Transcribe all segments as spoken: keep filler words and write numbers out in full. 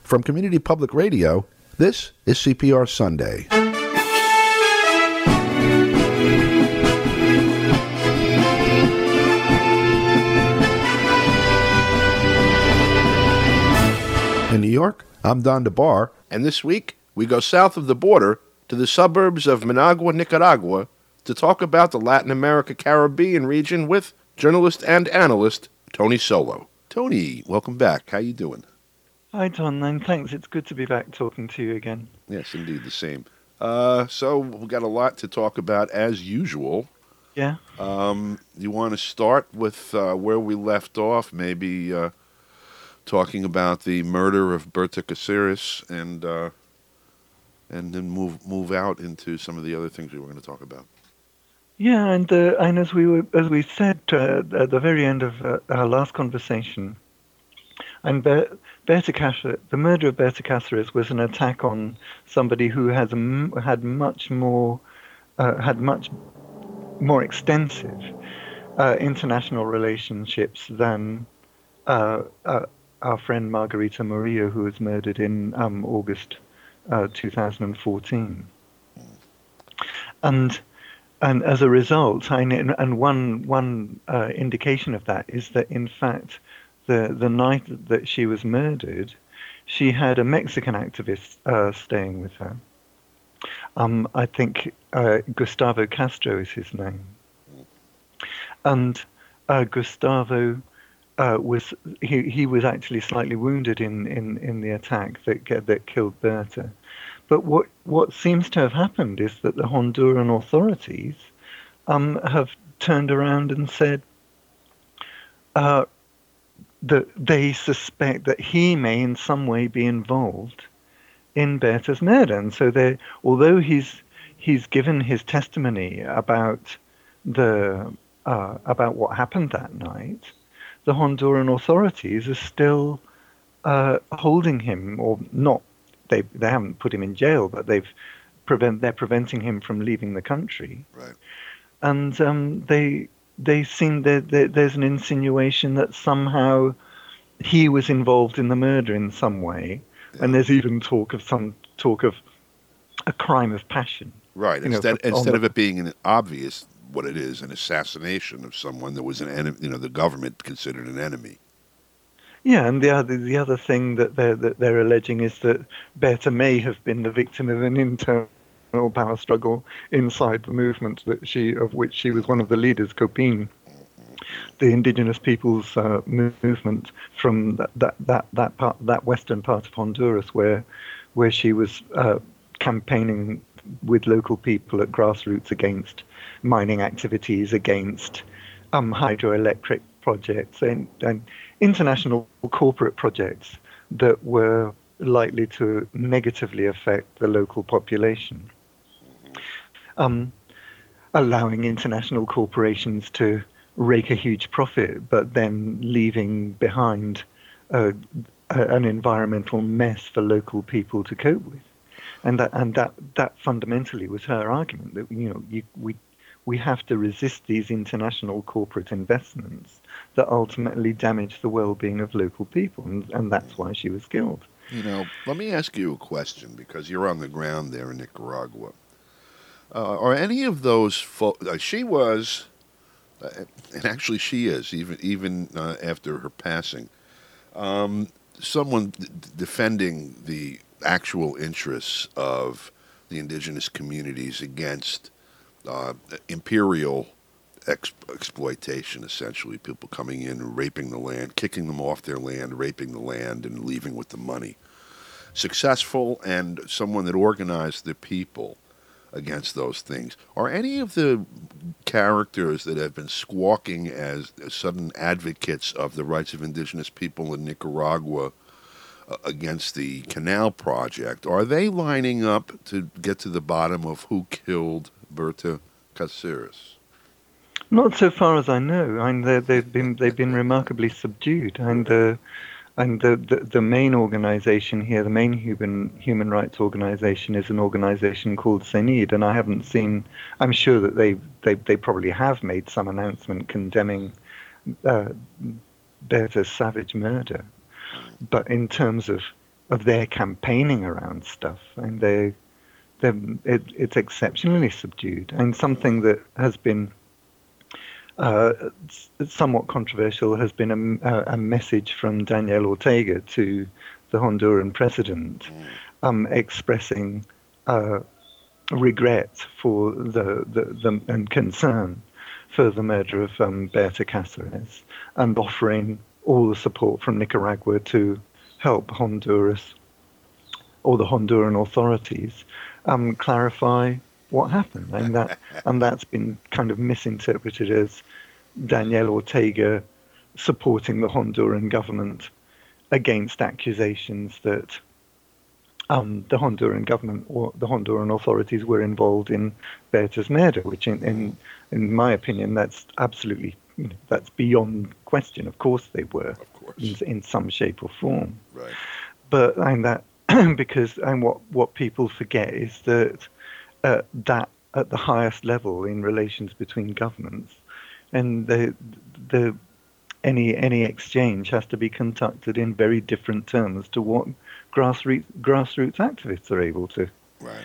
From Community Public Radio, this is C P R Sunday. In New York, I'm Don DeBar, and this week we go south of the border to the suburbs of Managua, Nicaragua, to talk about the Latin America Caribbean region with journalist and analyst Tony Solo. Tony, welcome back. How you doing? Hi, Don, and thanks. It's good to be back talking to you again. Yes, indeed, the same. Uh, so we've got a lot to talk about as usual. Yeah. Um, you want to start with uh, where we left off, maybe uh, talking about the murder of Berta Cáceres, and uh, and then move move out into some of the other things we were going to talk about. Yeah, and uh, and as we were, as we said uh, at the very end of uh, our last conversation, and Ber- Berta Cáceres, the murder of Berta Cáceres was an attack on somebody who has m- had much more uh, had much more extensive uh, international relationships than uh, uh, our friend Margarita Murillo, who was murdered in um, August uh, two thousand fourteen, and. And as a result, I, and one one uh, indication of that is that, in fact, the the night that she was murdered, she had a Mexican activist uh, staying with her. Um, I think uh, Gustavo Castro is his name. And uh, Gustavo uh, was he, he was actually slightly wounded in, in, in the attack that that killed Berta. But what, what seems to have happened is that the Honduran authorities um, have turned around and said uh, that they suspect that he may in some way be involved in Berta's murder. And so they, although he's he's given his testimony about the uh, about what happened that night, the Honduran authorities are still uh, holding him, or not. They they haven't put him in jail, but they've prevent they're preventing him from leaving the country. Right. And um, they they seem that there, there's an insinuation that somehow he was involved in the murder in some way, yeah. And there's even talk of some talk of a crime of passion. Right. Instead know, instead of it being an obvious what it is, an assassination of someone that was an enemy, you know, the government considered an enemy. Yeah, and the other the other thing that they're that they're alleging is that Berta may have been the victim of an internal power struggle inside the movement that she of which she was one of the leaders, COPIN, the indigenous peoples uh, movement from that, that that that part that western part of Honduras where where she was uh, campaigning with local people at grassroots against mining activities, against um, hydroelectric projects, and, and international corporate projects that were likely to negatively affect the local population. Um, allowing international corporations to rake a huge profit, but then leaving behind uh, a, an environmental mess for local people to cope with. And that and that, that fundamentally was her argument, that you know you, we we have to resist these international corporate investments that ultimately damage the well-being of local people, and, and that's why she was killed. You know, let me ask you a question, because you're on the ground there in Nicaragua. Uh, are any of those fo- uh, she was, uh, and actually she is, even even uh, after her passing, um, someone d- defending the actual interests of the indigenous communities against uh, imperial ex- exploitation, essentially, people coming in and raping the land, kicking them off their land, raping the land, and leaving with the money. Successful, and someone that organized the people against those things. Are any of the characters that have been squawking as sudden advocates of the rights of indigenous people in Nicaragua uh, against the canal project, are they lining up to get to the bottom of who killed Berta Cáceres? Not so far as I know. I mean, they've been they've been remarkably subdued, and uh, and the, the the main organization here, the main human human rights organization, is an organization called CENID, and I haven't seen. I'm sure that they they they probably have made some announcement condemning uh, Berta's savage murder, but in terms of of their campaigning around stuff, and they it, it's exceptionally subdued, and something that has been uh, somewhat controversial has been a, a message from Daniel Ortega to the Honduran president, um, expressing uh, regret for the, the, the and concern for the murder of um, Berta Cáceres, and offering all the support from Nicaragua to help Honduras or the Honduran authorities um, clarify what happened, and that and that's been kind of misinterpreted as Daniel Ortega supporting the Honduran government against accusations that um, the Honduran government or the Honduran authorities were involved in Berta's murder, which, in in, in my opinion, that's absolutely you know, that's beyond question. Of course, they were, of course, in, in some shape or form. Right. But and that because and what what people forget is that uh, that at the highest level in relations between governments, and the the any any exchange has to be conducted in very different terms to what grassroots grassroots activists are able to right.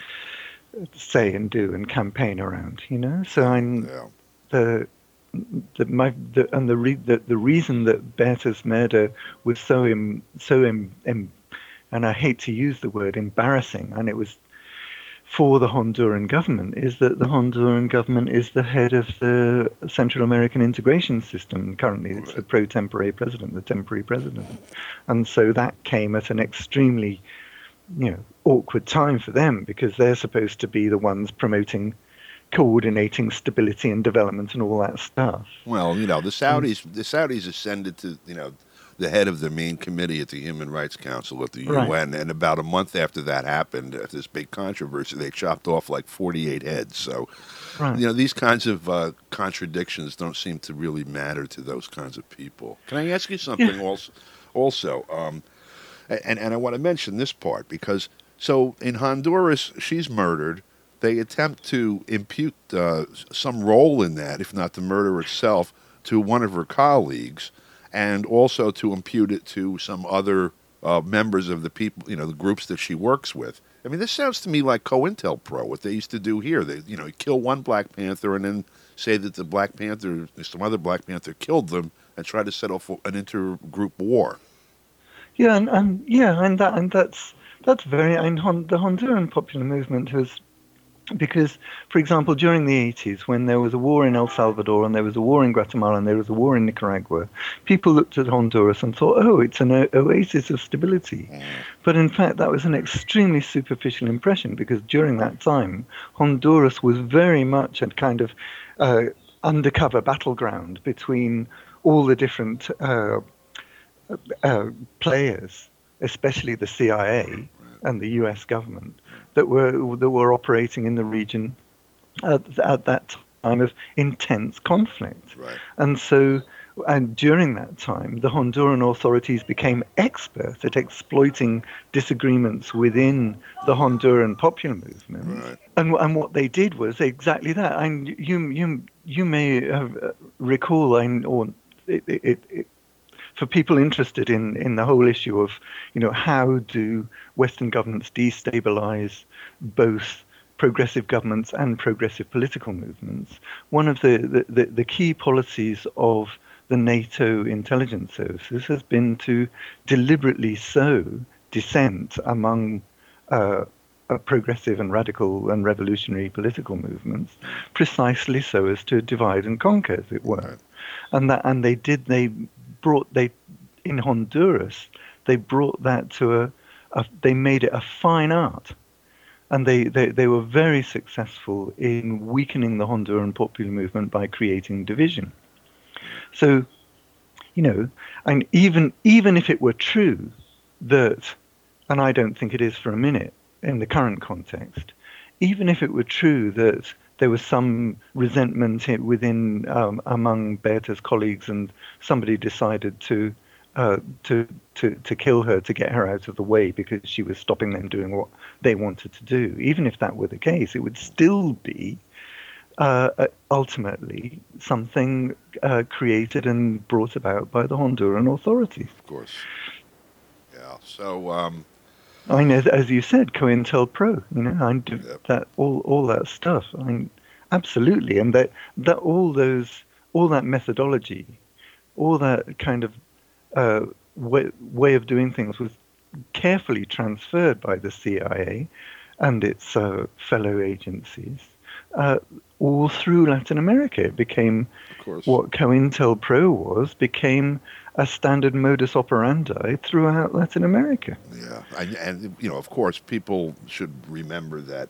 say and do and campaign around. You know, so I'm Yeah. the. The, my, the, and the, re, the the reason that Berta's murder was so im, so im, im, and I hate to use the word embarrassing, and it was for the Honduran government, is that the Honduran government is the head of the Central American Integration System currently. It's the pro tempore president, the temporary president, and so that came at an extremely, you know, awkward time for them, because they're supposed to be the ones promoting, coordinating stability and development and all that stuff. Well, you know, the Saudis, the Saudis ascended to, you know, the head of the main committee at the Human Rights Council at the U N, right. And about a month after that happened, after this big controversy, they chopped off like forty-eight heads. So, right. You know, these kinds of uh, contradictions don't seem to really matter to those kinds of people. Can I ask you something yeah. also? Also, um, and, and I want to mention this part, because, so in Honduras, she's murdered. They attempt to impute uh, some role in that, if not the murder itself, to one of her colleagues, and also to impute it to some other uh, members of the people, you know, the groups that she works with. I mean, this sounds to me like COINTELPRO, what they used to do here. They, you know, kill one Black Panther and then say that the Black Panther, some other Black Panther, killed them, and try to set off an intergroup war. Yeah, and, and yeah, and that and that's that's very. And Hon, the Honduran popular movement has. Because, for example, during the eighties, when there was a war in El Salvador and there was a war in Guatemala and there was a war in Nicaragua, people looked at Honduras and thought, oh, it's an o- oasis of stability. But in fact, that was an extremely superficial impression, because during that time, Honduras was very much a kind of uh, undercover battleground between all the different uh, uh, players, especially the C I A and the U S government, that were that were operating in the region at, at that time of intense conflict. Right. And so, and during that time, the Honduran authorities became expert at exploiting disagreements within the Honduran popular movement. Right. And and what they did was exactly that. And you you you may have recall, or it, it, it for people interested in, in the whole issue of, you know, how do Western governments destabilize both progressive governments and progressive political movements, one of the, the, the key policies of the NATO intelligence services has been to deliberately sow dissent among uh, progressive and radical and revolutionary political movements, precisely so as to divide and conquer, as it were. And that, and they did, they brought, they, in Honduras, they brought that to a, a they made it a fine art. And they, they, they were very successful in weakening the Honduran popular movement by creating division. So, you know, and even even if it were true that, and I don't think it is for a minute in the current context, even if it were true that there was some resentment within um, among Berta's colleagues, and somebody decided to uh, to to to kill her to get her out of the way because she was stopping them doing what they wanted to do. Even if that were the case, it would still be uh, ultimately something uh, created and brought about by the Honduran authorities. Of course. Yeah. So. Um... I mean, as, as you said, COINTELPRO, you know, I do Yep. that all all that stuff. I mean, absolutely, and that that all those all that methodology, all that kind of uh, way way of doing things was carefully transferred by the C I A and its uh, fellow agencies uh, all through Latin America. It became Of course. what COINTELPRO was, became a standard modus operandi throughout Latin America. Yeah, and, and you know, of course, people should remember that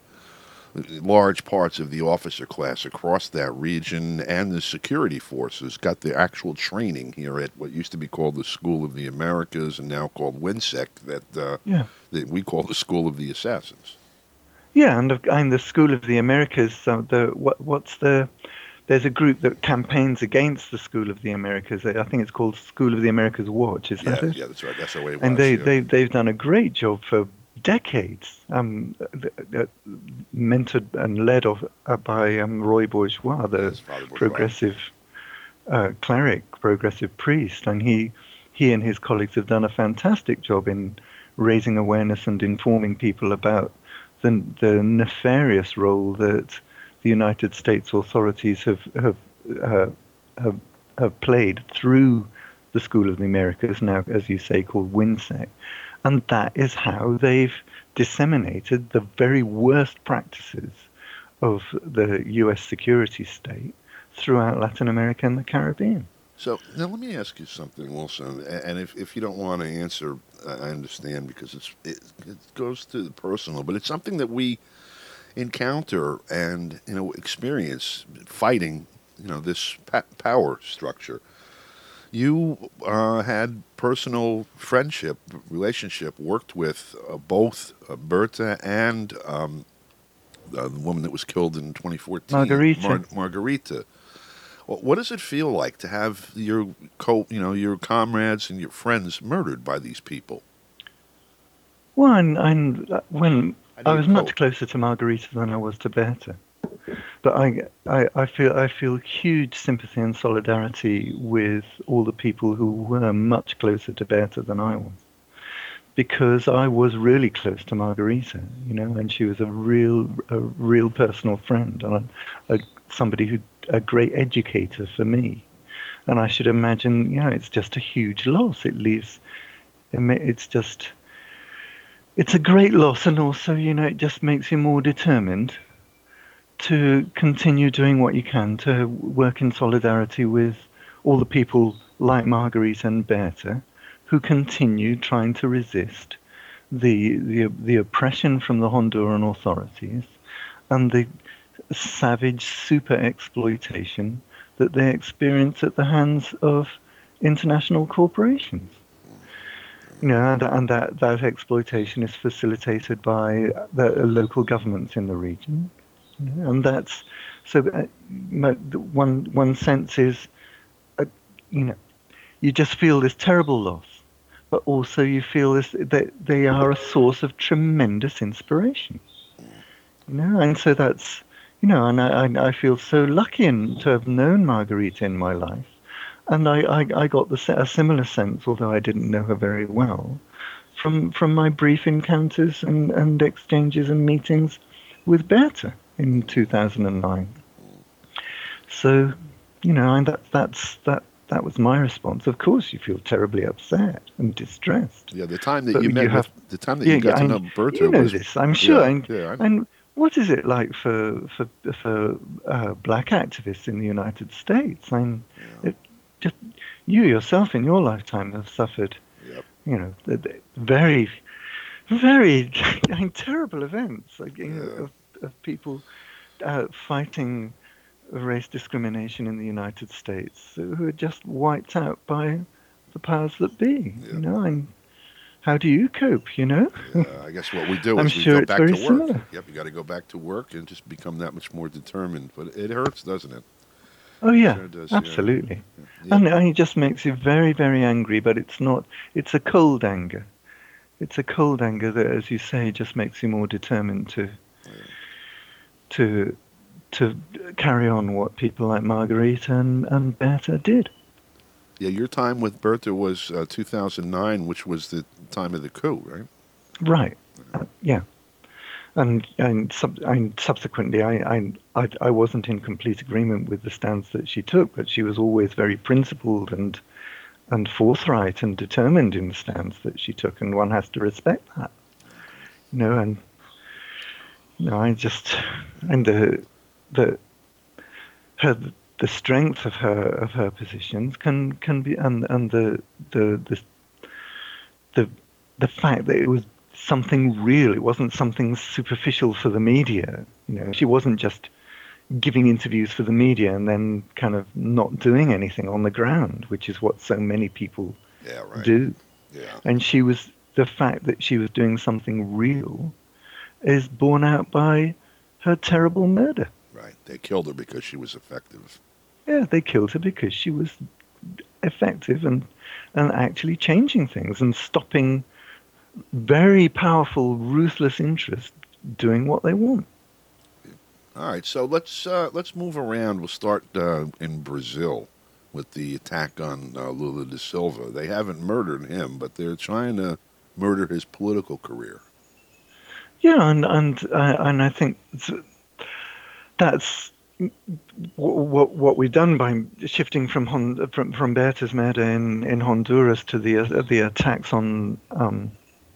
large parts of the officer class across that region and the security forces got the actual training here at what used to be called the School of the Americas and now called WINSEC, that uh, Yeah. that we call the School of the Assassins. Yeah, and, the- and the School of the Americas, uh, the what, what's the there's a group that campaigns against the School of the Americas. I think it's called School of the Americas Watch. Is that Yeah, it? yeah, that's right. That's the way it And was. they Yeah. they they've done a great job for decades, um, th- th- mentored and led of, uh, by um, Roy Bourgeois, the Yes, Father Bourgeois. progressive uh, cleric, progressive priest, and he he and his colleagues have done a fantastic job in raising awareness and informing people about the the nefarious role that the United States authorities have have uh, have, have played through the School of the Americas, now as you say called WINSEC, and that is how they've disseminated the very worst practices of the U S security state throughout Latin America and the Caribbean. So now let me ask you something, Wilson. a- And if, if you don't want to answer, I I understand because it's it, it goes to the personal, but it's something that we encounter and you know experience fighting. You know this pa- power structure. You uh, had personal friendship, relationship, worked with uh, both uh, Berta and um, uh, the woman that was killed in twenty fourteen, Margarita. Mar- Margarita. Wh- What does it feel like to have your co, you know, your comrades and your friends murdered by these people? Well, and, and uh, when How do I you was much cope? closer to Margarita than I was to Berta, but I, I, I feel I feel huge sympathy and solidarity with all the people who were much closer to Berta than I was, because I was really close to Margarita, you know, and she was a real, a real personal friend and a, a, somebody who, a great educator for me. And I should imagine, you know, it's just a huge loss. It leaves, it's just, it's a great loss, and also, you know, it just makes you more determined to continue doing what you can to work in solidarity with all the people like Marguerite and Berta who continue trying to resist the the, the oppression from the Honduran authorities and the savage super exploitation that they experience at the hands of international corporations. You know, and, and that, that exploitation is facilitated by the local governments in the region. You know, and that's so. Uh, one one sense is, uh, you know, you just feel this terrible loss, but also you feel this that they are a source of tremendous inspiration. You know, and so that's you know, and I I, I feel so lucky in, to have known Margarita in my life, and I, I, I got the a similar sense, although I didn't know her very well, from from my brief encounters and, and exchanges and meetings with Berta in two thousand nine. So, you know, and that that's that that was my response. Of course, you feel terribly upset and distressed, Yeah, the time that but you you met with, have the time that yeah, you yeah, got to and know Berta you know was, this, I'm sure. yeah, And yeah, I know. and what is it like for for for uh, black activists in the United States? I mean, Yeah, it, just you yourself in your lifetime have suffered, yep, you know, the, the very, very I mean, terrible events, like, you know, yeah, of of people uh, fighting race discrimination in the United States who are just wiped out by the powers that be, you yep, know. And how do you cope? You know, yeah. I guess what we do I'm is we sure go it's back very to work. similar. Yep, you got to go back to work and just become that much more determined. But it hurts, doesn't it? Oh yeah, Sure does. Yeah, absolutely. yeah, And, and it just makes you very, very angry, but it's not, it's a cold anger. It's a cold anger that, as you say, just makes you more determined to yeah. to to carry on what people like Margarita and, and Berta did. Yeah, your time with Bertha was uh, two thousand nine, which was the time of the coup, right? Right. Uh, yeah. And and, sub, and subsequently, I, I I I wasn't in complete agreement with the stance that she took, but she was always very principled and and forthright and determined in the stance that she took, and one has to respect that. You know, and you know, I just and the the her the strength of her of her positions can can be and and the the the the the fact that it was something real. It wasn't something superficial for the media. You know, she wasn't just giving interviews for the media and then kind of not doing anything on the ground, which is what so many people yeah, right. do. Yeah. And she was the fact that she was doing something real is borne out by her terrible murder. Right. They killed her because she was effective. Yeah, they killed her because she was effective and and actually changing things and stopping very powerful, ruthless interests doing what they want. All right, so let's uh, let's move around. We'll start uh, in Brazil with the attack on uh, Lula da Silva. They haven't murdered him, but they're trying to murder his political career. Yeah, and and uh, and I think that's what what we've done by shifting from Hon- from from Bertas Meda in, in Honduras to the uh, the attacks on um,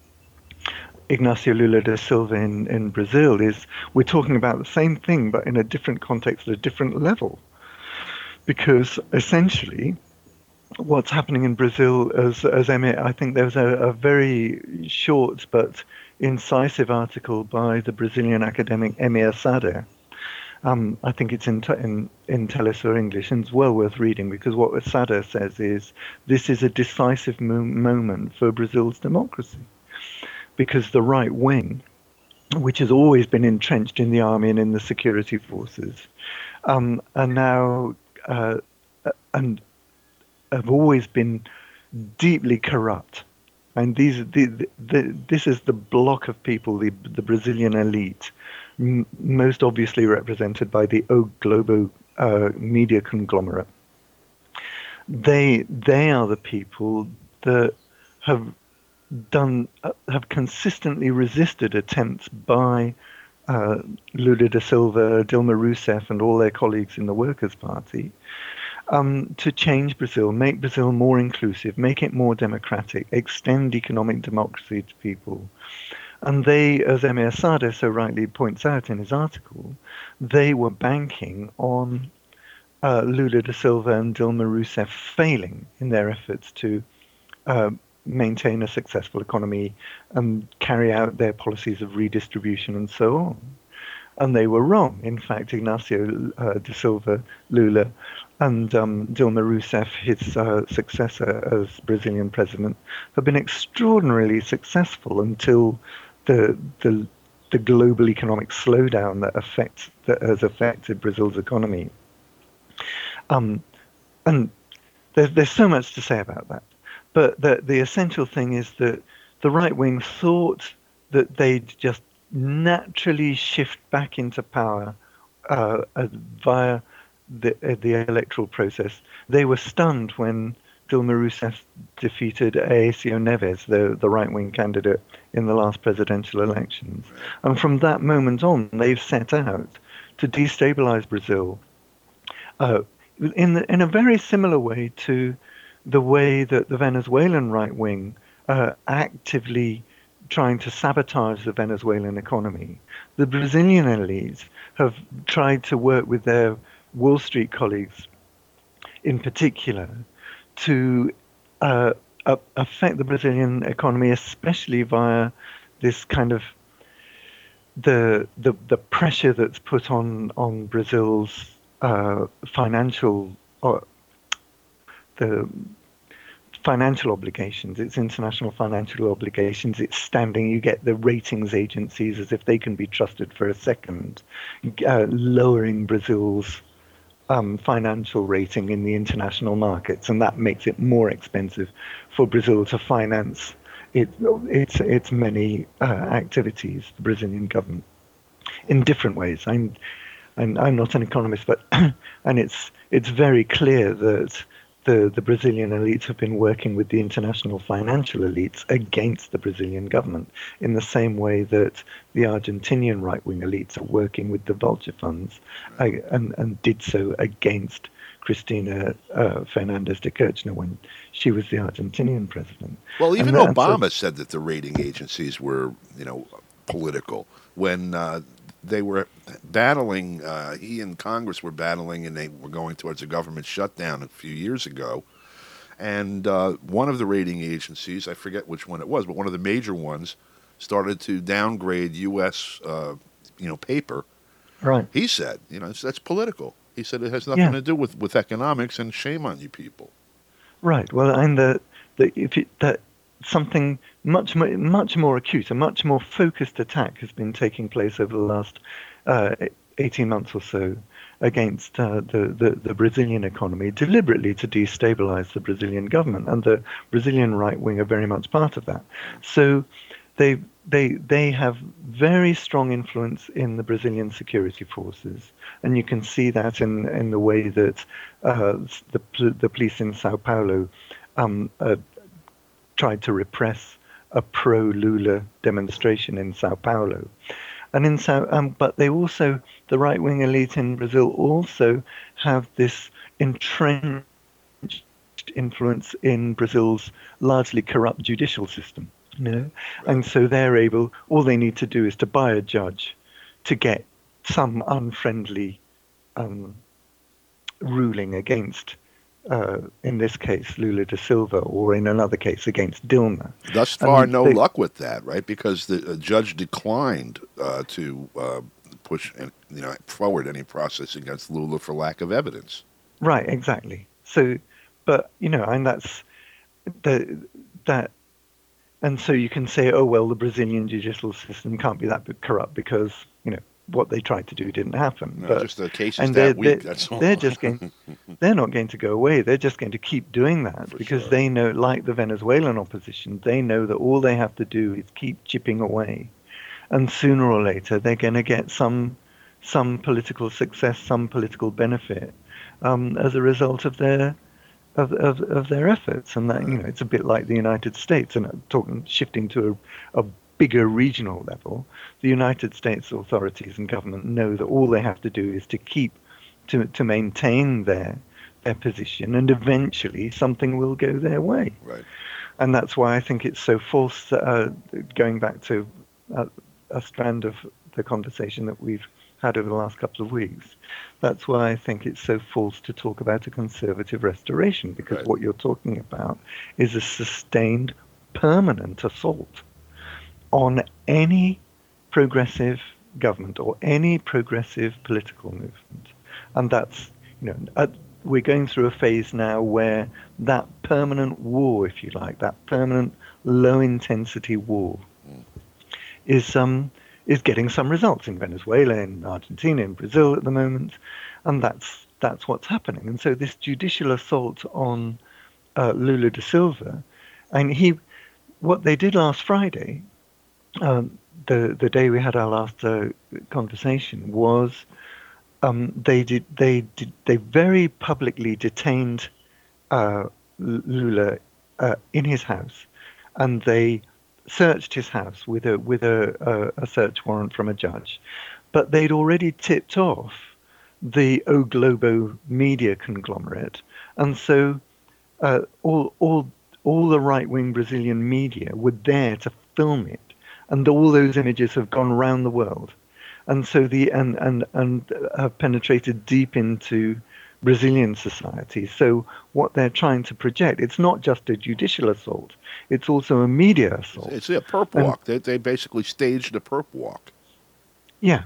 Ignacio Lula da Silva in, in Brazil is we're talking about the same thing, but in a different context, at a different level. Because essentially, what's happening in Brazil, as as Emmy, I think there was a, a very short but incisive article by the Brazilian academic Emir Sade. Um, I think it's in, in in Telesur English, and it's well worth reading because what Sade says is this is a decisive mo- moment for Brazil's democracy. Because the right wing, which has always been entrenched in the army and in the security forces, um, are now uh, and have always been deeply corrupt. And these, the, the, the, this is the block of people, the, the Brazilian elite, m- most obviously represented by the O Globo uh, media conglomerate. They, they are the people that have done uh, have consistently resisted attempts by uh, Lula da Silva, Dilma Rousseff, and all their colleagues in the Workers' Party um, to change Brazil, make Brazil more inclusive, make it more democratic, extend economic democracy to people. And they, as Emir Sade so rightly points out in his article, they were banking on uh, Lula da Silva and Dilma Rousseff failing in their efforts to uh, maintain a successful economy and carry out their policies of redistribution and so on. And they were wrong. In fact, Ignacio uh, da Silva Lula and um, Dilma Rousseff, his uh, successor as Brazilian president, have been extraordinarily successful until the the, the global economic slowdown that affects that has affected Brazil's economy. Um, and there's there's so much to say about that. But the, the essential thing is that the right wing thought that they'd just naturally shift back into power uh, via the, uh, the electoral process. They were stunned when Dilma Rousseff defeated Aécio Neves, the, the right wing candidate, in the last presidential elections. And from that moment on, they've set out to destabilize Brazil uh, in, the, in a very similar way to the way that the Venezuelan right wing uh, actively trying to sabotage the Venezuelan economy. The Brazilian elites have tried to work with their Wall Street colleagues in particular to uh, affect the Brazilian economy, especially via this kind of the the, the pressure that's put on, on Brazil's uh, financial or the financial obligations, its international financial obligations, its standing. You get the ratings agencies as if they can be trusted for a second, uh, lowering Brazil's um, financial rating in the international markets, and that makes it more expensive for Brazil to finance it, its its many uh, activities, the Brazilian government, in different ways. I'm I'm, I'm not an economist, but and it's it's very clear that the, the Brazilian elites have been working with the international financial elites against the Brazilian government in the same way that the Argentinian right-wing elites are working with the vulture funds uh, and, and did so against Cristina uh, Fernandez de Kirchner when she was the Argentinian president. Well, even and, Obama so, said that the rating agencies were, you know, political when uh, they were battling. Uh, he and Congress were battling, and they were going towards a government shutdown a few years ago. And uh, one of the rating agencies, I forget which one it was, but one of the major ones, started to downgrade U S Uh, you know, paper. Right. He said, you know, that's political. He said it has nothing yeah. to do with, with economics, and shame on you people. Right. Well, and the, the if it, that something much more, much more acute, a much more focused attack has been taking place over the last uh, eighteen months or so against uh, the, the the Brazilian economy, deliberately to destabilize the Brazilian government, and the Brazilian right wing are very much part of that. So they they they have very strong influence in the Brazilian security forces, and you can see that in in the way that uh, the the police in Sao Paulo um, uh, tried to repress a pro-Lula demonstration in Sao Paulo, and in Sao um, but they also, the right-wing elite in Brazil also have this entrenched influence in Brazil's largely corrupt judicial system. You know, and so they're able. All they need to do is to buy a judge to get some unfriendly um, ruling against, uh, in this case, Lula da Silva, or in another case against Dilma. Thus far, and no they, luck with that, right? Because the uh, judge declined uh, to uh, push, you know, forward any process against Lula for lack of evidence. Right, exactly. So, but you know, and that's the that. And so you can say, oh, well, the Brazilian judicial system can't be that corrupt because, you know, what they tried to do didn't happen. No, but, just the cases and that they're, week, they're, that's all. They're, just going, they're not going to go away. They're just going to keep doing that For because sure. they know, like the Venezuelan opposition, they know that all they have to do is keep chipping away. And sooner or later, they're going to get some some political success, some political benefit um, as a result of their Of, of of their efforts, and that, you know, it's a bit like the United States. And talking, shifting to a, a bigger regional level, the United States authorities and government know that all they have to do is to keep to to maintain their their position, and eventually something will go their way. Right. And that's why I think it's so false. Uh, going back to a, a strand of the conversation that we've had over the last couple of weeks. That's why I think it's so false to talk about a conservative restoration, because Right. what you're talking about is a sustained, permanent assault on any progressive government or any progressive political movement. And that's, you know, at, we're going through a phase now where that permanent war, if you like, that permanent low-intensity war mm. is um. is getting some results in Venezuela, in Argentina, in Brazil at the moment, and that's that's what's happening. And so this judicial assault on uh, Lula da Silva, and he, what they did last Friday, um, the the day we had our last uh, conversation, was um, they did they did they very publicly detained uh, Lula uh, in his house, and they searched his house with a with a, a, a search warrant from a judge, but they'd already tipped off the O Globo media conglomerate, and so uh, all all all the right-wing Brazilian media were there to film it, and all those images have gone around the world, and so the and and and have penetrated deep into Brazilian society. So what they're trying to project, it's not just a judicial assault, it's also a media assault. It's a perp and, walk. They, they basically staged a perp walk. Yeah.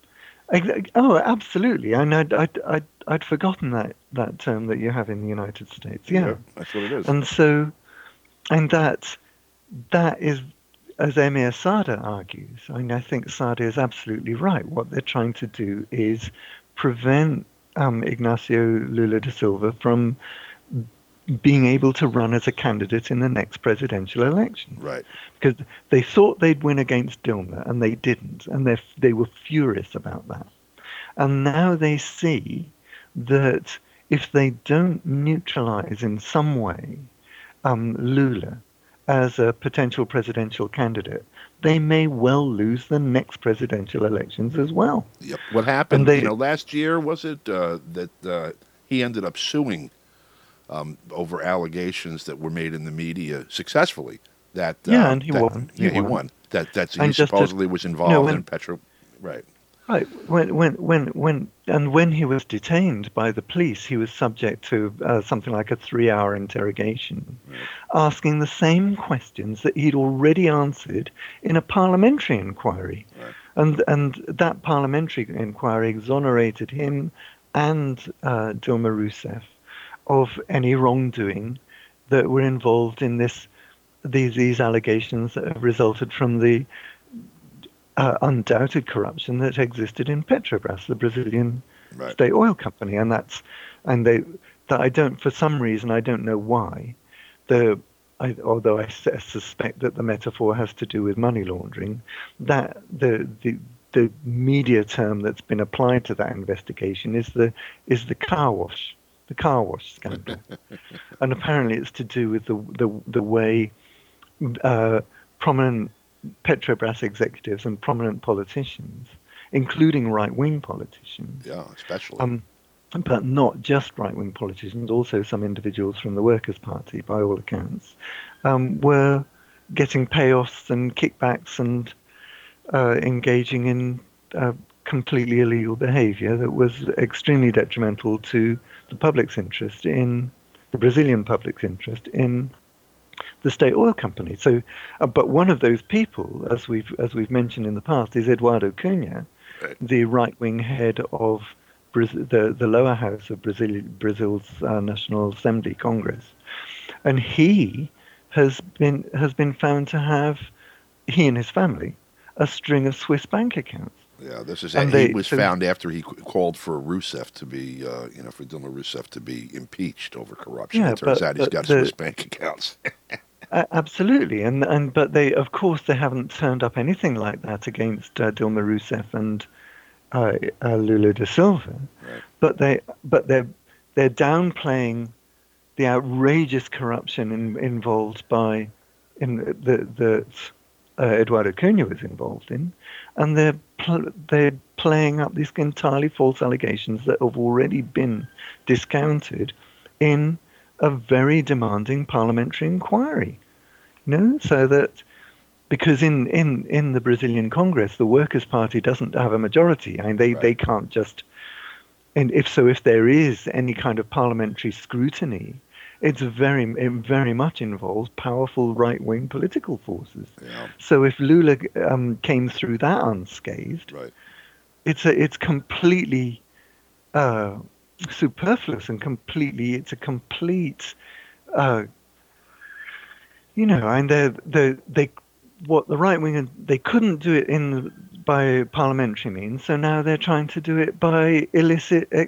Oh, absolutely. And I'd, I'd, I'd, I'd forgotten that, that term that you have in the United States. Yeah. yeah. That's what it is. And so, and that, that is, as Emir Sada argues, I mean, I think Sada is absolutely right. What they're trying to do is prevent Um, Ignacio Lula da Silva from being able to run as a candidate in the next presidential election. Right. Because they thought they'd win against Dilma, and they didn't, and they they were furious about that. And now they see that if they don't neutralize in some way um, Lula as a potential presidential candidate, they may well lose the next presidential elections as well. Yep. What And happened? You they, know, last year was it uh, that uh, he ended up suing um, over allegations that were made in the media successfully. That yeah, uh, and he that won. He yeah, he won. won. That that's he And just to, supposedly was you know, involved in when Petro. Right. right when when when when and when he was detained by the police, he was subject to uh, something like a three-hour interrogation, Right. asking the same questions that he'd already answered in a parliamentary inquiry. Right. And and that parliamentary inquiry exonerated him and uh, Dilma Rousseff of any wrongdoing that were involved in this these these allegations that have resulted from the uh, undoubted corruption that existed in Petrobras, the Brazilian Right. state oil company, and that's and they that I don't for some reason I don't know why the I, although I s- suspect that the metaphor has to do with money laundering, that the the the media term that's been applied to that investigation is the is the car wash, the car wash scandal, and apparently it's to do with the the the way uh, prominent Petrobras executives and prominent politicians, including right-wing politicians, Yeah. Especially. um, but not just right-wing politicians, also some individuals from the Workers' Party, by all accounts, um, were getting payoffs and kickbacks and uh, engaging in uh, completely illegal behavior that was extremely detrimental to the public's interest in the Brazilian public's interest in the state oil company. So, uh, but one of those people, as we've as we've mentioned in the past, is Eduardo Cunha, Right. the right-wing head of Brazil, the the lower house of Brazil, Brazil's uh, National Assembly Congress, and he has been has been found to have, he and his family, a string of Swiss bank accounts. Yeah, this is And he they was so found after he c- called for Rousseff to be, uh, you know, for Dilma Rousseff to be impeached over corruption. yeah, It turns but out he's but got the Swiss bank accounts. uh, absolutely, and and but they of course they haven't turned up anything like that against uh, Dilma Rousseff and uh, uh, Lula da Silva, Right. but they but they're they're downplaying the outrageous corruption in, involved by in the the uh, Eduardo Cunha was involved in, and they're pl- they're playing up these entirely false allegations that have already been discounted in a very demanding parliamentary inquiry. You know, so that because in, in, in the Brazilian Congress, the Workers' Party doesn't have a majority. I mean, they, Right. they can't just. And if so, if there is any kind of parliamentary scrutiny, it's very it very much involves powerful right-wing political forces. Yeah. So if Lula um, came through that unscathed, Right. it's a, it's completely uh, superfluous and completely it's a complete, uh, you know, and they they they what the right wing they couldn't do it in by parliamentary means, so now they're trying to do it by illicit uh,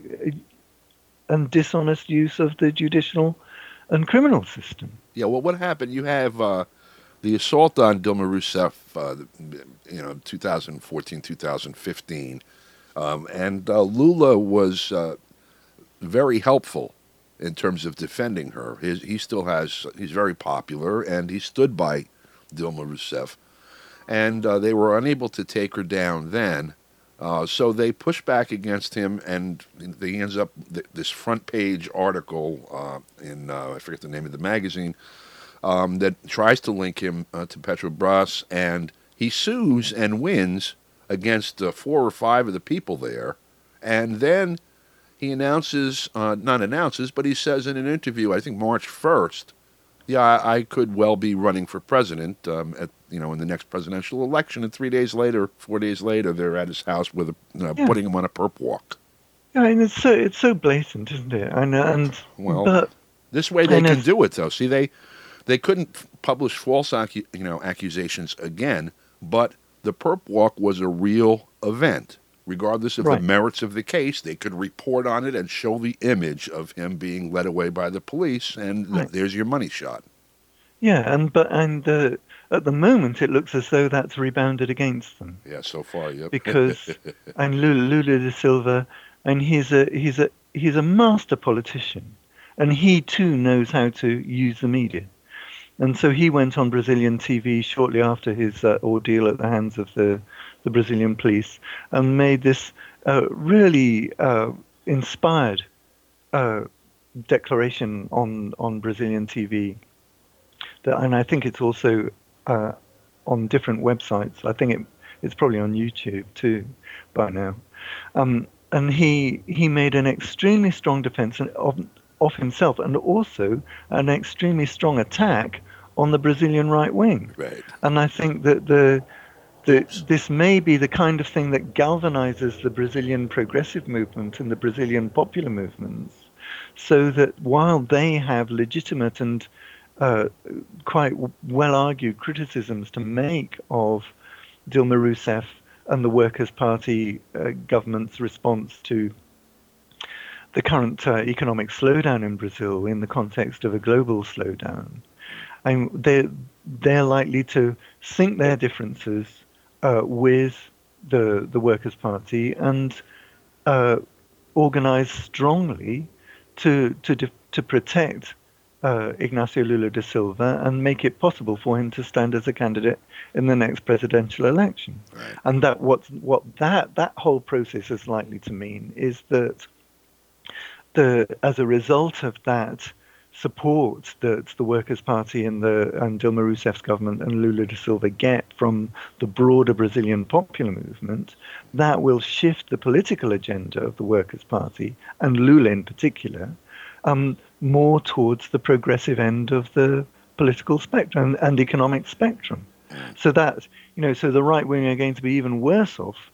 and dishonest use of the judicial and criminal system. Yeah. Well, what happened? You have uh, the assault on Dilma Rousseff, uh, you know, twenty fourteen, twenty fifteen, um, and uh, Lula was uh, very helpful in terms of defending her. His, he still has, he's very popular, and he stood by Dilma Rousseff, and uh, they were unable to take her down then. Uh, so they pushed back against him, and he ends up th- this front page article uh, in uh, I forget the name of the magazine um, that tries to link him uh, to Petrobras, and he sues and wins against uh, four or five of the people there, and then he announces, uh, not announces, but he says in an interview, I think March first, yeah, I, I could well be running for president um, at you know in the next presidential election. And three days later, four days later, they're at his house with a, you know, Yeah. putting him on a perp walk. Yeah, and it's so it's so blatant, isn't it? And and Well, but this way they and can if, do it though. See, they they couldn't f- publish false accu- you know accusations again, but the perp walk was a real event. Regardless of right. the merits of the case, they could report on it and show the image of him being led away by the police, and th- Right. there's your money shot. Yeah, and but and uh, at the moment it looks as though that's rebounded against them Yeah, so far, yep. because and Lula, Lula da Silva and he's a he's a he's a master politician, and he too knows how to use the media. And so he went on Brazilian T V shortly after his uh, ordeal at the hands of the, the Brazilian police and made this uh, really uh, inspired uh, declaration on, on Brazilian T V. That, and I think it's also uh, on different websites. I think it, it's probably on YouTube too by now. Um, and he he made an extremely strong defense of, of himself, and also an extremely strong attack on the Brazilian right wing. Right. And I think that the, the this may be the kind of thing that galvanizes the Brazilian progressive movement and the Brazilian popular movements, so that while they have legitimate and uh, quite well-argued criticisms to make of Dilma Rousseff and the Workers' Party uh, government's response to the current uh, economic slowdown in Brazil in the context of a global slowdown, and they're, they're likely to sink their differences uh, with the the Workers' Party and uh, organize strongly to to to protect uh, Ignacio Lula da Silva and make it possible for him to stand as a candidate in the next presidential election. Right. And that what what that that whole process is likely to mean is that the as a result of that support that the Workers' Party and the and Dilma Rousseff's government and Lula da Silva get from the broader Brazilian popular movement, that will shift the political agenda of the Workers' Party and Lula in particular um, more towards the progressive end of the political spectrum and economic spectrum. So that, you know, so the right wing are going to be even worse off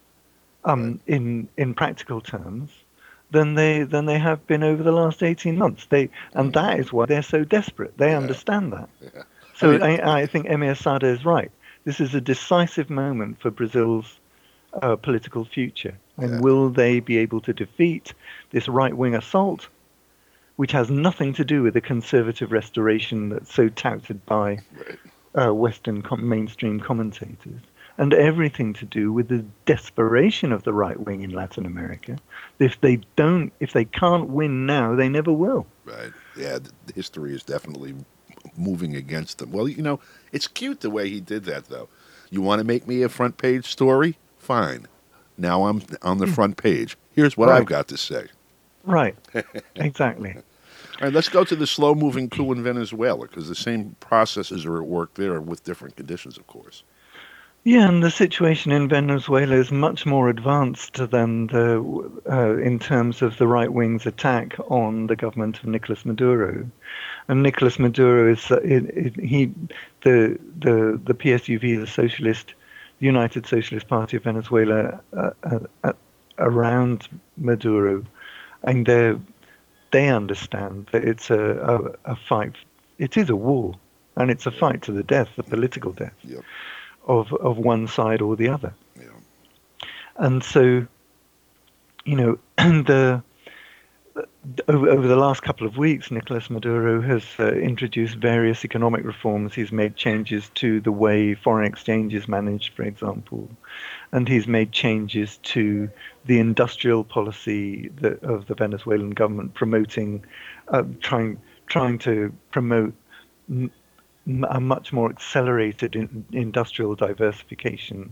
um, in in practical terms than they than they have been over the last eighteen months. They and that is why they're so desperate. They Yeah. understand that. Yeah. So I mean- I, I think Emir Sada is right. This is a decisive moment for Brazil's uh, political future. And Yeah. will they be able to defeat this right-wing assault, which has nothing to do with the conservative restoration that's so touted by Right. uh, Western com- mainstream commentators, and everything to do with the desperation of the right wing in Latin America. If they don't, if they can't win now, they never will. Right. Yeah, the the history is definitely moving against them. Well, you know, it's cute the way he did that, though. You want to make me a front page story? Fine. Now I'm on the front page. Here's what Right. I've got to say. Right. Exactly. All right, let's go to the slow-moving coup in Venezuela, because the same processes are at work there with different conditions, of course. Yeah, and the situation in Venezuela is much more advanced than the uh, in terms of the right wing's attack on the government of Nicolas Maduro. And Nicolas Maduro is uh, it, it, he the the the P S U V, the Socialist United Socialist Party of Venezuela, uh, uh, uh, around Maduro, and they they understand that it's a, a a fight. It is a war, and it's a fight to the death, the political death. Yep. Of, of one side or the other. Yeah. And so, you know, the over, over the last couple of weeks, Nicolas Maduro has uh, introduced various economic reforms. He's made changes to the way foreign exchange is managed, for example, and he's made changes to the industrial policy that, of the Venezuelan government, promoting, uh, trying, trying to promote m- a much more accelerated in, industrial diversification,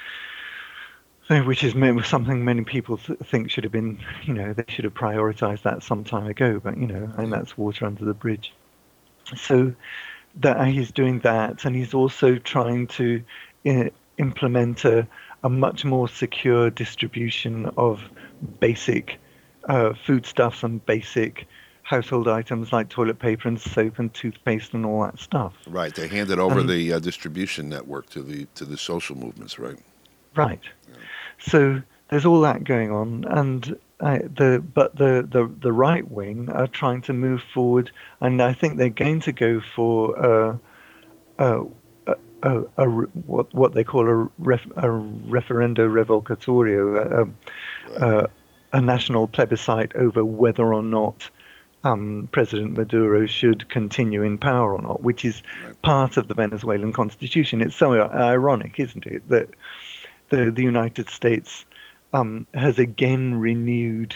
so, which is something many people th- think should have been, you know, they should have prioritized that some time ago, but, you know, and that's water under the bridge. So that he's doing that, and he's also trying to uh, implement a, a much more secure distribution of basic uh, foodstuffs and basic household items like toilet paper and soap and toothpaste and all that stuff. Right. They handed over Um, the uh, distribution network to the to the social movements, right? Right. So there's all that going on, and uh, the but the, the the right wing are trying to move forward, and I think they're going to go for uh, uh, a, a, a, what what they call a, ref, a referendo revocatorio, a, a, a national plebiscite over whether or not Um, President Maduro should continue in power or not, which is part of the Venezuelan constitution. It's so ironic, isn't it, that the the United States um, has again renewed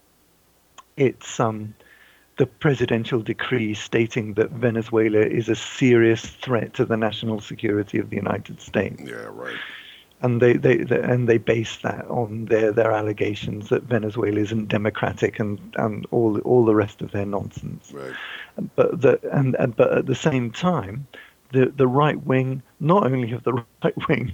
its um, the presidential decree stating that Venezuela is a serious threat to the national security of the United States. Yeah, right. And they, they, they and they base that on their, their allegations that Venezuela isn't democratic and, and all all the rest of their nonsense. Right. But the and, and but at the same time, the the right wing, not only have the right wing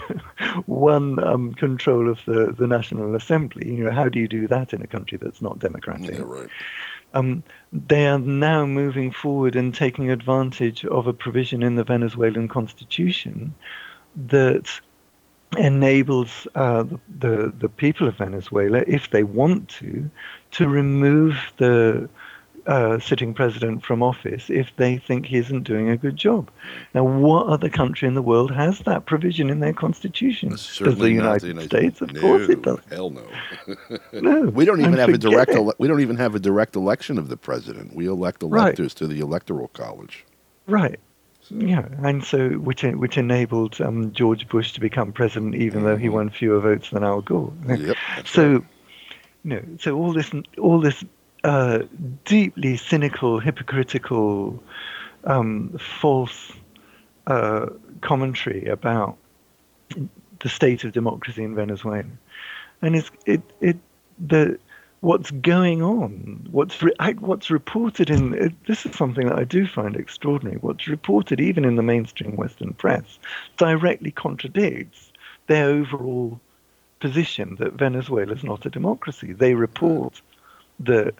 won um, control of the, the National Assembly. You know, how do you do that in a country that's not democratic? Yeah, right. Um, they are now moving forward and taking advantage of a provision in the Venezuelan constitution that enables uh, the, the the people of Venezuela, if they want to, to remove the uh, sitting president from office if they think he isn't doing a good job. Now, what other country in the world has that provision in their constitution? Does the United, the United States? Of no, course it does. Hell no. No. We don't even have a direct. Ele- we don't even have a direct election of the president. We elect electors right. to the electoral college. Right. Yeah, and so which which enabled um, George Bush to become president, even mm-hmm. though he won fewer votes than Al Gore. Yep, so, right. you know, so all this all this uh, deeply cynical, hypocritical, um, false uh, commentary about the state of democracy in Venezuela, and it's it it the. What's going on? What's re- what's reported in it, this is something that I do find extraordinary. What's reported even in the mainstream Western press directly contradicts their overall position that Venezuela is not a democracy. They report that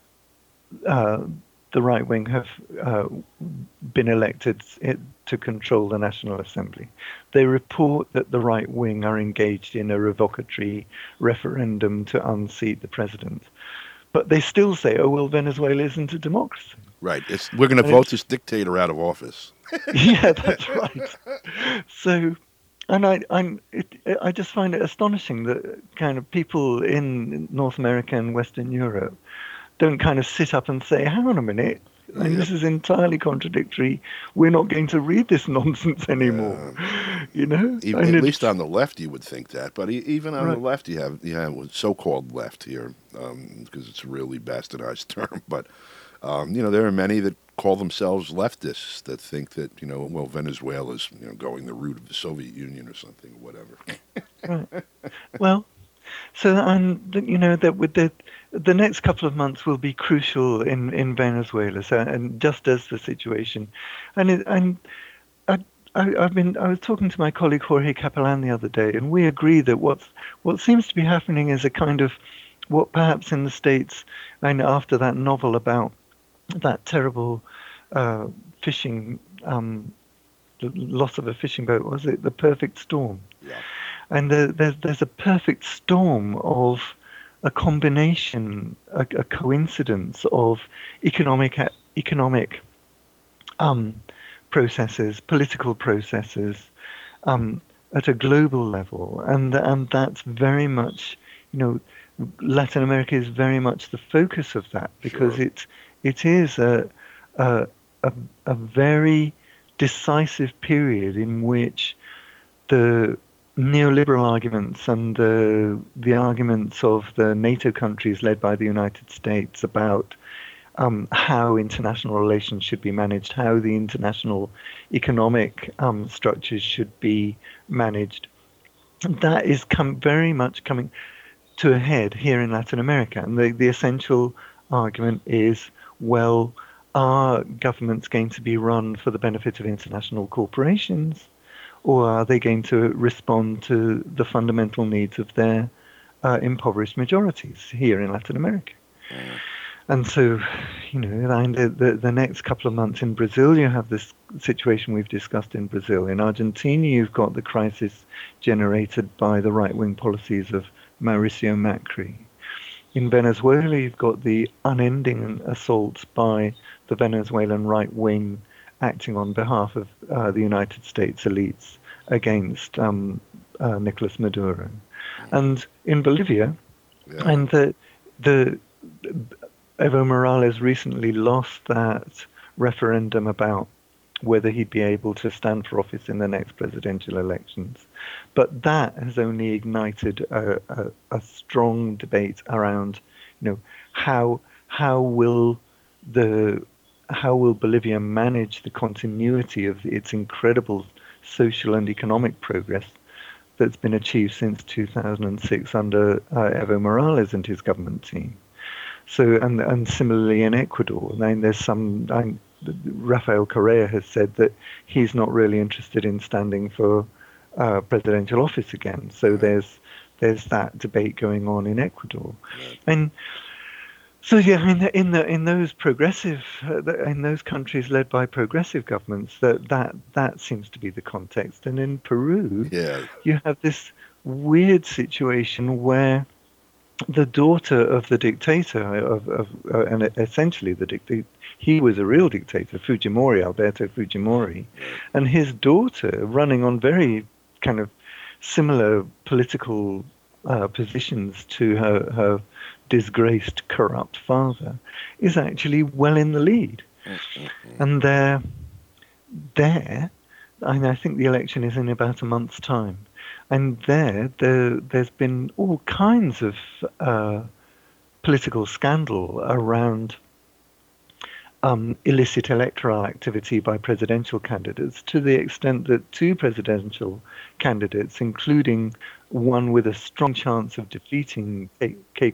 uh, the right wing have uh, been elected to control the National Assembly. They report that the right wing are engaged in a revocatory referendum to unseat the president. But they still say, oh, well, Venezuela isn't a democracy. Right. It's, we're going to vote this dictator out of office. Yeah, that's right. So, and I, I'm, it, I just find it astonishing that kind of people in North America and Western Europe don't kind of sit up and say, hang on a minute, I mean, yep. this is entirely contradictory. We're not going to read this nonsense anymore. Yeah. You know? Even, at least on the left you would think that. But even on right. the left you have, you have so-called left here, um, because it's a really bastardized term. But, um, you know, there are many that call themselves leftists that think that, you know, well, Venezuela's, you know, going the route of the Soviet Union or something, or whatever. Right. Well, so, and, you know, that with the the next couple of months will be crucial in, in Venezuela. So, and just as the situation, and it, and I, I I've been I was talking to my colleague Jorge Capellan the other day, and we agree that what's what seems to be happening is a kind of what perhaps in the States, and after that novel about that terrible uh, fishing um, the loss of a fishing boat, was it The Perfect Storm? Yeah. And uh, there's there's a perfect storm of a combination, a, a coincidence of economic economic um, processes, political processes um, at a global level, and and that's very much, you know, Latin America is very much the focus of that because Sure. it it is a a a, a very decisive period in which the neoliberal arguments and the the arguments of the NATO countries led by the United States about um, how international relations should be managed, how the international economic um, structures should be managed, that is come very much coming to a head here in Latin America. And the, the essential argument is, well, are governments going to be run for the benefit of international corporations? Or are they going to respond to the fundamental needs of their uh, impoverished majorities here in Latin America? Mm. And so, you know, and the, the, the next couple of months in Brazil, you have this situation we've discussed in Brazil. In Argentina, you've got the crisis generated by the right-wing policies of Mauricio Macri. In Venezuela, you've got the unending assaults by the Venezuelan right-wing acting on behalf of uh, the United States elites against um, uh, Nicolas Maduro. And in Bolivia, Yeah. and the, the Evo Morales recently lost that referendum about whether he'd be able to stand for office in the next presidential elections. But that has only ignited a, a, a strong debate around, you know, how how will the how will Bolivia manage the continuity of its incredible social and economic progress that's been achieved since two thousand six under uh, Evo Morales and his government team. So, and and similarly in Ecuador, I mean, there's some. I, Rafael Correa has said that he's not really interested in standing for uh, presidential office again. So right. there's there's that debate going on in Ecuador, right. and so yeah, I mean, in the in those progressive uh, in those countries led by progressive governments, that that that seems to be the context. And in Peru, yeah. you have this weird situation where the daughter of the dictator, of, of uh, and essentially the dictator, he was a real dictator, Fujimori, Alberto Fujimori, and his daughter, running on very kind of similar political uh, positions to her, her disgraced, corrupt father, is actually well in the lead. And they're there, and I think the election is in about a month's time. And there, there, there's been all kinds of uh, political scandal around um, illicit electoral activity by presidential candidates, to the extent that two presidential candidates, including one with a strong chance of defeating Keiko,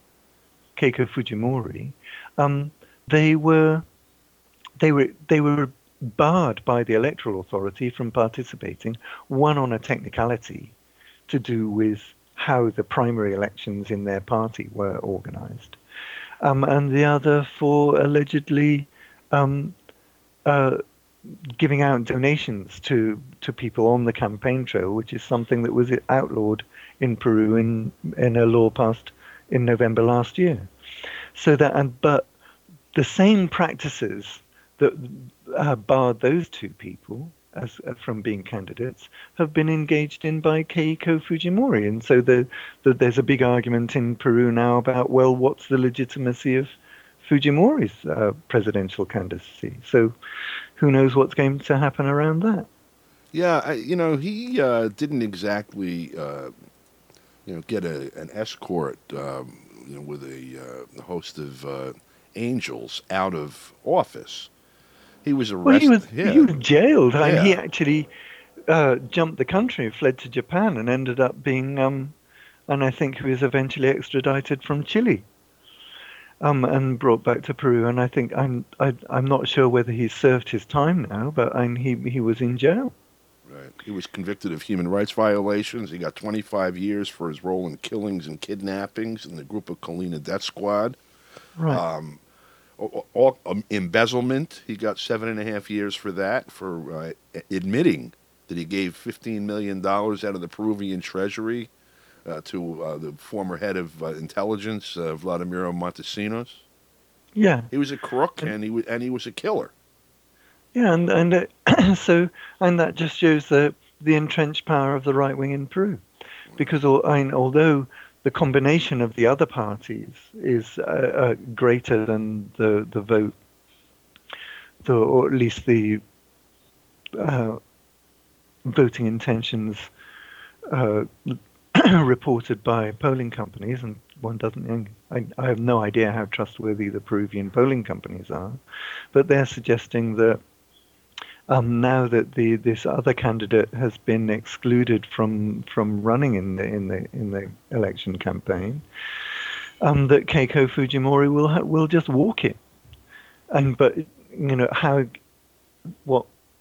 Keiko Fujimori, um, they were they were they were. barred by the electoral authority from participating, one on a technicality to do with how the primary elections in their party were organized, um, and the other for allegedly um, uh, giving out donations to, to people on the campaign trail, which is something that was outlawed in Peru in, in a law passed in November last year. So that, and but the same practices that uh, barred those two people as uh, from being candidates have been engaged in by Keiko Fujimori. And so the, the, there's a big argument in Peru now about, well, what's the legitimacy of Fujimori's uh, presidential candidacy? So who knows what's going to happen around that? Yeah, I, you know, he uh, didn't exactly, uh, you know, get a, an escort, um, you know, with a uh, host of uh, angels out of office. He was arrested. Well, he was, yeah. he was jailed. Yeah. And he actually uh, jumped the country, fled to Japan, and ended up being, um, and I think he was eventually extradited from Chile, um, and brought back to Peru. And I think I'm I, I'm not sure whether he's served his time now, but I'm, he he was in jail. Right. He was convicted of human rights violations. He got twenty-five years for his role in killings and kidnappings in the Grupo Colina death squad. Right. Um, All, all, um, embezzlement, he got seven and a half years for that, for uh, admitting that he gave fifteen million dollars out of the Peruvian treasury uh, to uh, the former head of uh, intelligence, uh, Vladimiro Montesinos. Yeah. He was a crook, and he was, and he was a killer. Yeah, and, and uh, so, and that just shows the, the entrenched power of the right wing in Peru. Because I mean, although the combination of the other parties is uh, uh, greater than the the vote, the, or at least the uh, voting intentions uh, reported by polling companies, and one doesn't. I, I have no idea how trustworthy the Peruvian polling companies are, but they're suggesting that Um, now that the this other candidate has been excluded from from running in the in the in the election campaign, um, that Keiko Fujimori will ha- will just walk it, and but you know how what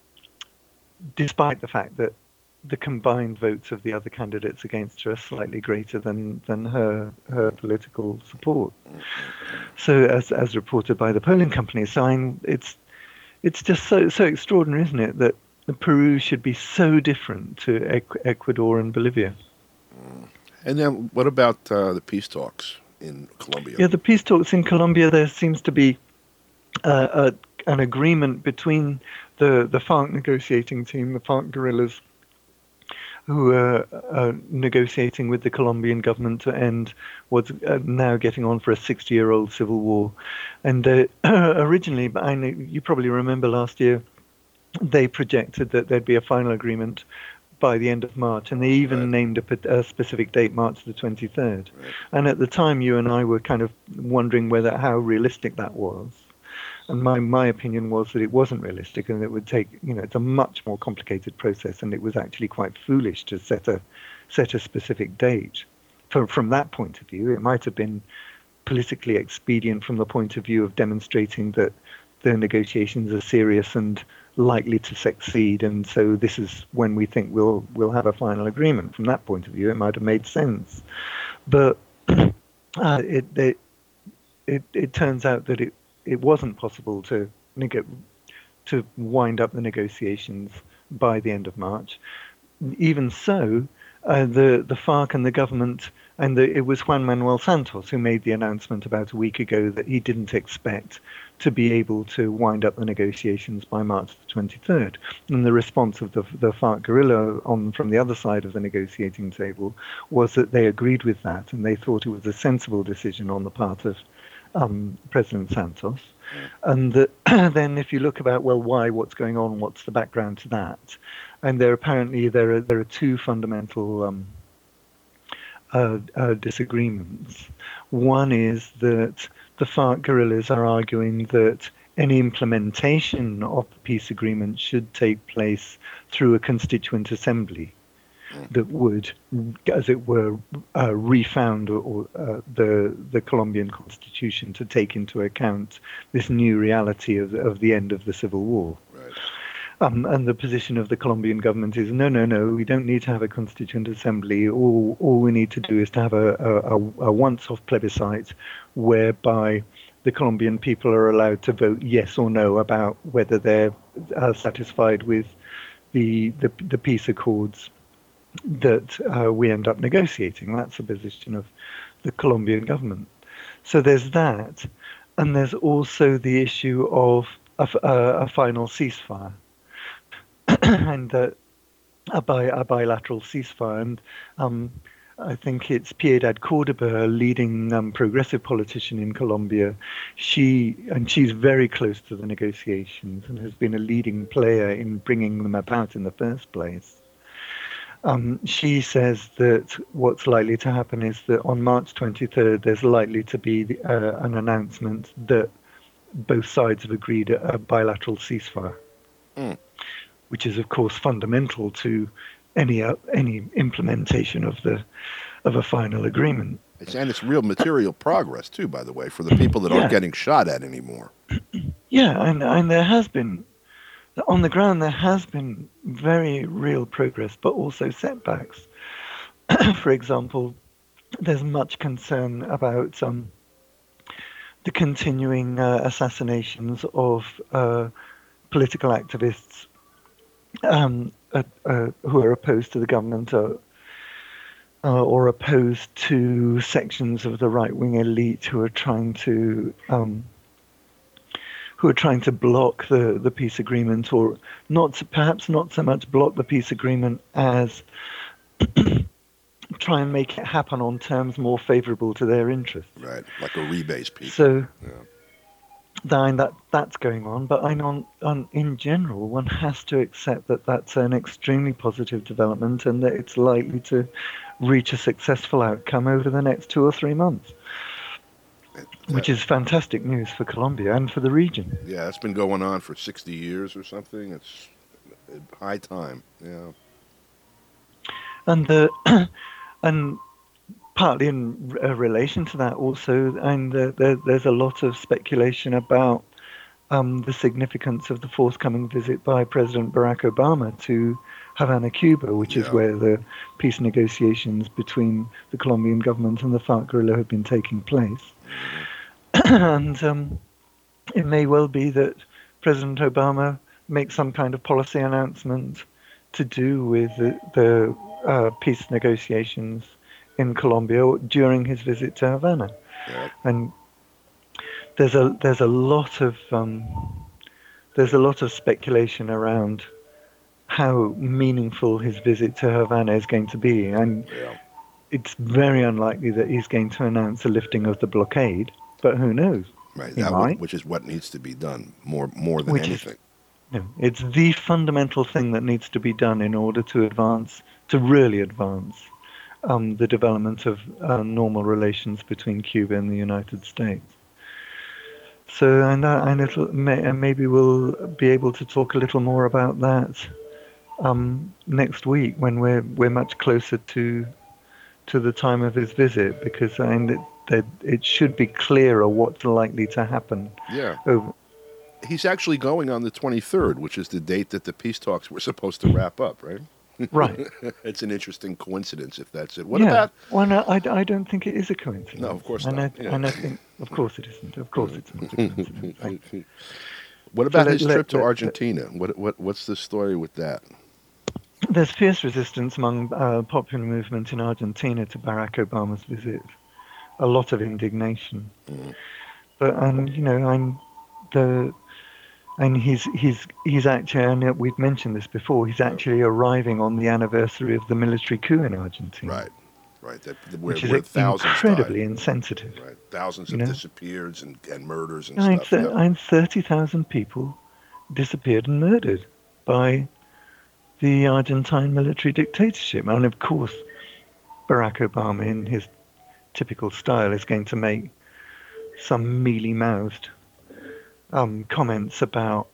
despite the fact that the combined votes of the other candidates against her are slightly greater than than her her political support. So as as reported by the polling companies, so I'm, it's. It's just so so extraordinary, isn't it, that Peru should be so different to Ecuador and Bolivia. And then what about uh, the peace talks in Colombia? Yeah, the peace talks in Colombia, there seems to be uh, a, an agreement between the, the FARC negotiating team, the FARC guerrillas, who are, are negotiating with the Colombian government to end what's uh, now getting on for a sixty-year-old civil war. And uh, originally, I know, you probably remember last year, they projected that there'd be a final agreement by the end of March, and they even Right. named a, a specific date, March the twenty-third. Right. And at the time, you and I were kind of wondering whether how realistic that was. And my, my opinion was that it wasn't realistic, and it would take, you know, it's a much more complicated process, and it was actually quite foolish to set a set a specific date. For, from that point of view, it might have been politically expedient from the point of view of demonstrating that the negotiations are serious and likely to succeed, and so this is when we think we'll we'll have a final agreement. From that point of view, it might have made sense, but uh, it, it it it turns out that it, it wasn't possible to neg- to wind up the negotiations by the end of March. Even so, uh, the the FARC and the government, and the, it was Juan Manuel Santos who made the announcement about a week ago that he didn't expect to be able to wind up the negotiations by March the twenty-third. And the response of the, the FARC guerrilla on from the other side of the negotiating table was that they agreed with that, and they thought it was a sensible decision on the part of um, President Santos. And that then if you look about, well, why, what's going on, what's the background to that? And there apparently there are there are two fundamental um, uh, uh, disagreements. One is that the FARC guerrillas are arguing that any implementation of the peace agreement should take place through a constituent assembly that would, as it were, uh, refound or, or uh, the the Colombian constitution to take into account this new reality of of the end of the civil war. Right. Um, and the position of the Colombian government is no, no, no. We don't need to have a constituent assembly. All all we need to do is to have a a, a once-off plebiscite, whereby the Colombian people are allowed to vote yes or no about whether they're uh, satisfied with the the, the peace accords that uh, we end up negotiating. That's the position of the Colombian government. So there's that, and there's also the issue of a, a, a final ceasefire, and uh, a, bi, a bilateral ceasefire. And um, I think it's Piedad Cordoba, a leading um, progressive politician in Colombia. She and she's very close to the negotiations and has been a leading player in bringing them about in the first place. Um, she says that what's likely to happen is that on March twenty-third, there's likely to be the, uh, an announcement that both sides have agreed a bilateral ceasefire, mm. which is, of course, fundamental to any uh, any implementation of the of a final agreement. It's, and it's real material progress too, by the way, for the people that yeah. aren't getting shot at anymore. Yeah, and and there has been. On the ground, there has been very real progress, but also setbacks. For example, there's much concern about um, the continuing uh, assassinations of uh, political activists um, uh, uh, who are opposed to the government or, uh, or opposed to sections of the right-wing elite who are trying to... Um, who are trying to block the, the peace agreement, or not perhaps not so much block the peace agreement as try and make it happen on terms more favorable to their interests. Right, like a rebase piece. So yeah. then that that's going on, but I know on, in general, one has to accept that that's an extremely positive development and that it's likely to reach a successful outcome over the next two or three months. Which is fantastic news for Colombia and for the region. Yeah, it's been going on for sixty years or something. It's high time. Yeah. And the and partly in relation to that also, and the, the, there's a lot of speculation about um, the significance of the forthcoming visit by President Barack Obama to Havana, Cuba, which yeah. is where the peace negotiations between the Colombian government and the FARC guerrilla have been taking place. And um, it may well be that President Obama makes some kind of policy announcement to do with the, the uh, peace negotiations in Colombia during his visit to Havana. Yeah. And there's a there's a lot of um, there's a lot of speculation around how meaningful his visit to Havana is going to be, and yeah. it's very unlikely that he's going to announce a lifting of the blockade. But who knows? Right, He that might. would, which is what needs to be done more more than Which anything. Is, No, it's the fundamental thing that needs to be done in order to advance, to really advance um, the development of uh, normal relations between Cuba and the United States. So, and, uh, and it'll, may, and maybe we'll be able to talk a little more about that um, next week when we're we're much closer to to the time of his visit, because I mean, it, that it should be clearer what's likely to happen. Yeah. Over, He's actually going on the twenty-third, which is the date that the peace talks were supposed to wrap up, right? right. It's an interesting coincidence if that's it. What yeah. about... Well, no, I, I don't think it is a coincidence. No, of course and not. I, Yeah. and I think, of course it isn't. Of course it's not a coincidence. I, What about let- his let- trip to let- Argentina? What what what's the story with that? There's fierce resistance among uh, popular movement in Argentina to Barack Obama's visit. A lot of indignation. Mm. But and you know, I'm the and he's he's he's actually, and we've mentioned this before, he's actually arriving on the anniversary of the military coup in Argentina. Right, right. That, where, Which is where thousands incredibly died. insensitive. Right, thousands You have know? disappeared and, and murders and And, stuff. th- yeah. and thirty thousand people disappeared and murdered by the Argentine military dictatorship. And of course, Barack Obama, in his typical style, is going to make some mealy-mouthed um, comments about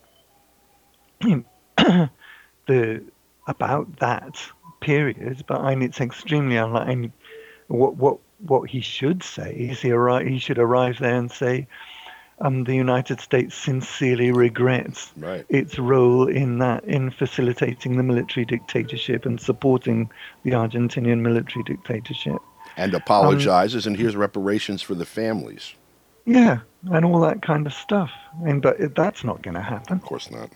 the about that period. But I mean, it's extremely unlikely. What what what he should say is he arri- he should arrive there and say, Um, the United States sincerely regrets Right. its role in that, in facilitating the military dictatorship and supporting the Argentinian military dictatorship. And apologizes, and here's reparations for the families. Yeah, and all that kind of stuff. And but it- that's not going to happen. Of course not.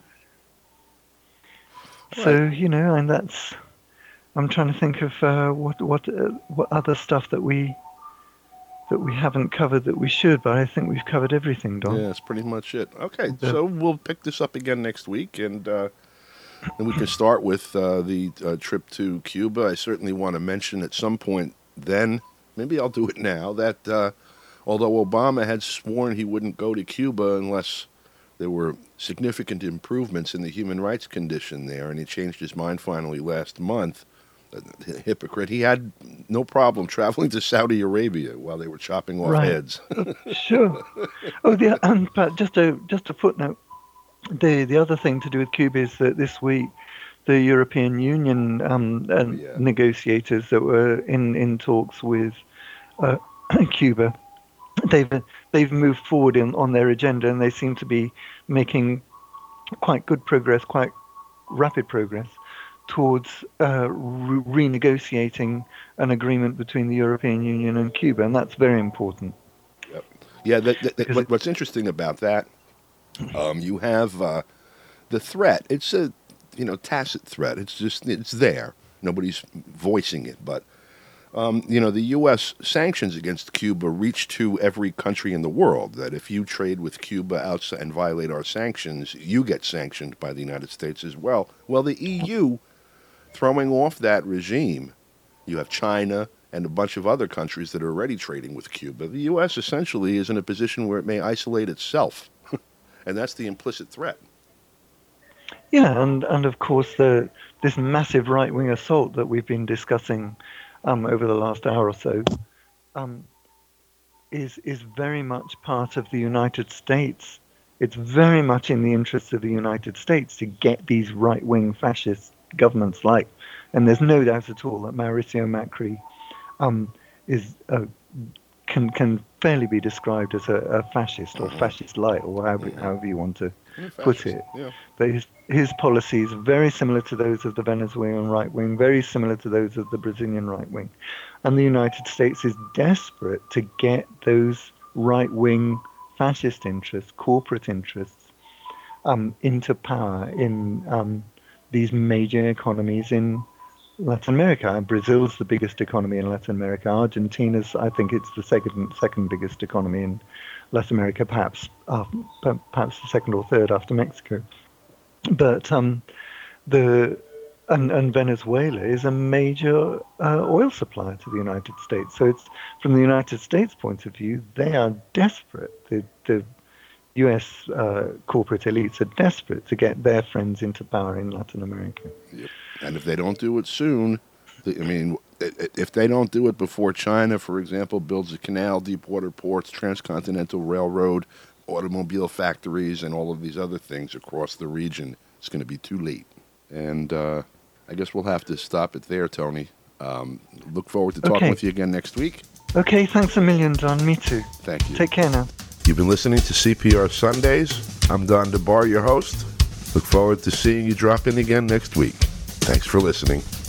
So you know, and that's. I'm trying to think of uh, what what uh, what other stuff that we that we haven't covered that we should, but I think we've covered everything, Don. Yeah, that's pretty much it. Okay, The- so we'll pick this up again next week, and uh, then we can start with uh, the uh, trip to Cuba. I certainly want to mention at some point then, maybe I'll do it now, that uh, although Obama had sworn he wouldn't go to Cuba unless there were significant improvements in the human rights condition there, and he changed his mind finally last month, a hypocrite, he had no problem traveling to Saudi Arabia while they were chopping off Right. heads. Sure. Oh, the and but just a just a footnote. The the other thing to do with Cuba is that this week the European Union um, uh, yeah. negotiators that were in, in talks with uh, Cuba, they've they've moved forward in, on their agenda, and they seem to be making quite good progress, quite rapid progress towards uh, re- renegotiating an agreement between the European Union and Cuba, and that's very important. Yeah, that, that, that, Because what, it- what's interesting about that, um, you have uh, the threat. It's a you know tacit threat. It's just it's there. Nobody's voicing it, but um, you know the U S sanctions against Cuba reach to every country in the world. That if you trade with Cuba outside and violate our sanctions, you get sanctioned by the United States as well. Well, the E U throwing off that regime. You have China and a bunch of other countries that are already trading with Cuba. The U S essentially is in a position where it may isolate itself, and that's the implicit threat. Yeah, and, and of course the this massive right-wing assault that we've been discussing um, over the last hour or so um, is is very much part of the United States. It's very much in the interests of the United States to get these right-wing fascist governments like, and there's no doubt at all that Mauricio Macri um, is uh, can can fairly be described as a, a fascist or fascist light, or however, however you want to Yeah, put fascist, it. Yeah. But his, his policies are very similar to those of the Venezuelan right wing, very similar to those of the Brazilian right wing. And the United States is desperate to get those right wing fascist interests, corporate interests, um, into power in um, these major economies in Latin America. Brazil's the biggest economy in Latin America. Argentina's, I think it's the second second biggest economy in Latin America, perhaps uh, perhaps the second or third after Mexico. But um, the and, and Venezuela is a major uh, oil supplier to the United States. So it's from the United States point of view, they are desperate to, to U S uh, corporate elites are desperate to get their friends into power in Latin America. Yep. And if they don't do it soon, the, I mean, if they don't do it before China, for example, builds a canal, deep water ports, transcontinental railroad, automobile factories, and all of these other things across the region, it's going to be too late. And uh, I guess we'll have to stop it there, Tony. Um, look forward to talking okay. with you again next week. Okay, thanks a million, Don. Me too. Thank you. Take care now. You've been listening to C P R Sundays. I'm Don DeBar, your host. Look forward to seeing you drop in again next week. Thanks for listening.